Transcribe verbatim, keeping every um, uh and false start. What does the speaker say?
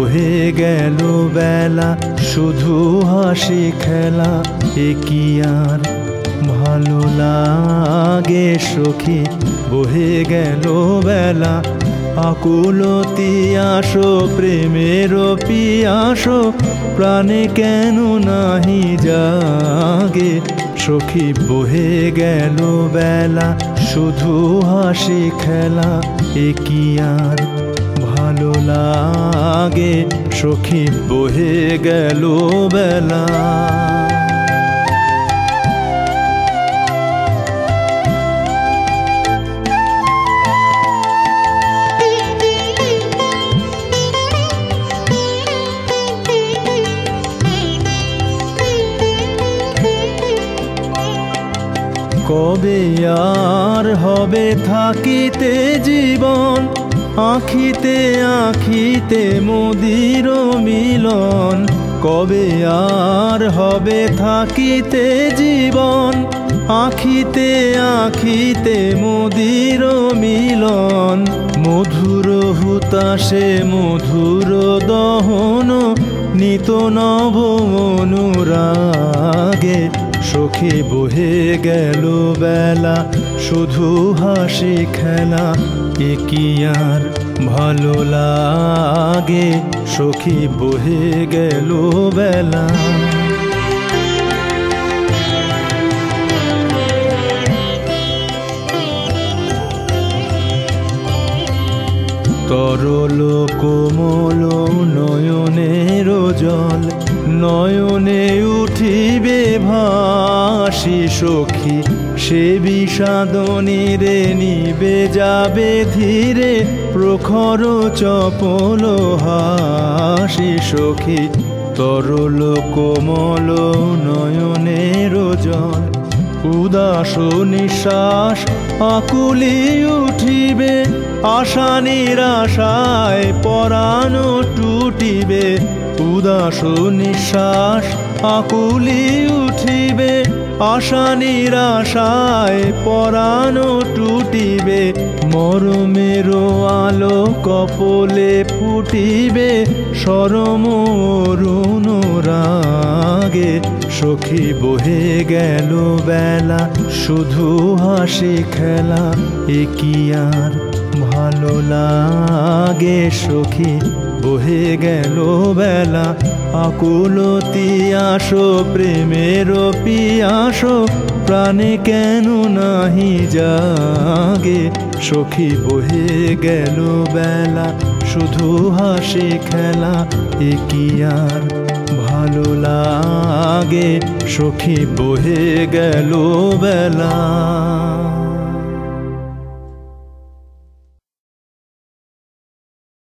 বহে গেল বেলা শুধু হাসি খেলা এ কি আর ভালো লাগে সখী বহে গেল বেলা আকুলতি আসো প্রেমের পিয়াসো প্রাণে কেন নাহি জাগে সখী বহে গেল বেলা শুধু হাসি খেলা এ কি আর ভালো লাগে সখী বহে গেল বেলা কবে আর হবে থাকিতে জীবন আখিতে আখিতে মোদির মিলন কবে আর হবে থাকিতে জীবন আখিতে আখিতে মোদির মিলন মধুর হুতাশে মধুর দহন নিত নব অনুরাগে সখী বহে গেল বেলা শুধু হাসি খেলা এ কি আর ভালো লাগে সখী বহে গেল বেলা তরল কোমল নয়নের জল নয়নে উঠিবে ভাসি সখী সে বিষাদনীরে নিবে যাবে ধীরে প্রখর চপল হাসি সখী তরল কোমল নয়নের জল উদাস নিঃশ্বাস আকুলি উঠিবে আশা নিরাশায় পরাণ টুটিবে উদাস নিঃশ্বাস আকুলি উঠিবে আশা নিরাশায় পরাণ টুটিবে মরমের আলো কপলে ফুটিবে শরম অরুণ রাগে সখী বহে গেল বেলা শুধু হাসি খেলা এ কি আর ভালো লাগে সখী বহে গেল বেলা আকুলতি আসো প্রেমের পিয়াসো প্রাণে কেন নাহি জাগে সখী বহে গেল বেলা শুধু হাসি খেলা এ কি আর ভালো লাগে সখী বহে গেল বেলা।